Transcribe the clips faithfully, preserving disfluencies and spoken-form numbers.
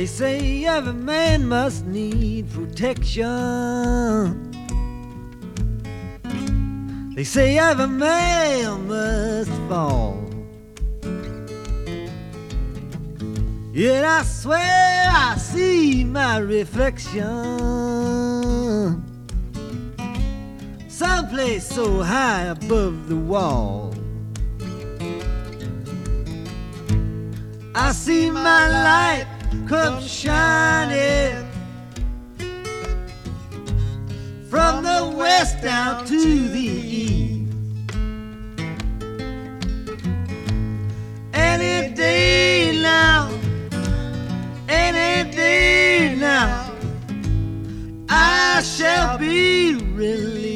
They say every man must need protection. They say every man must fall. Yet I swear I see my reflection someplace so high above the wall. I see my light come shining from the west down to the east. Any day now, any day now, I shall be released.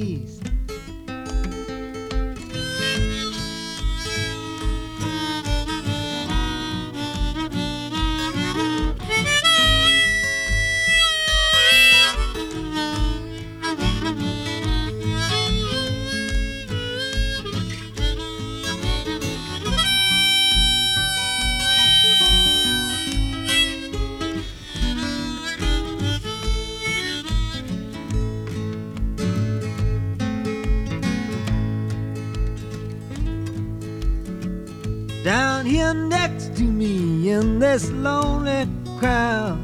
Down here next to me in this lonely crowd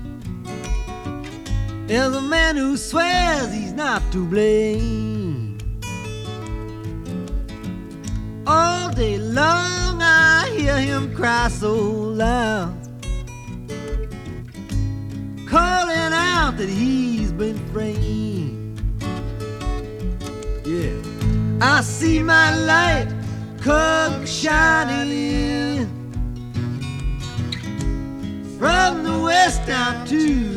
is a man who swears he's not to blame. All day long I hear him cry so loud, calling out that he's been framed. Yeah, I see my light come shining in from the west down to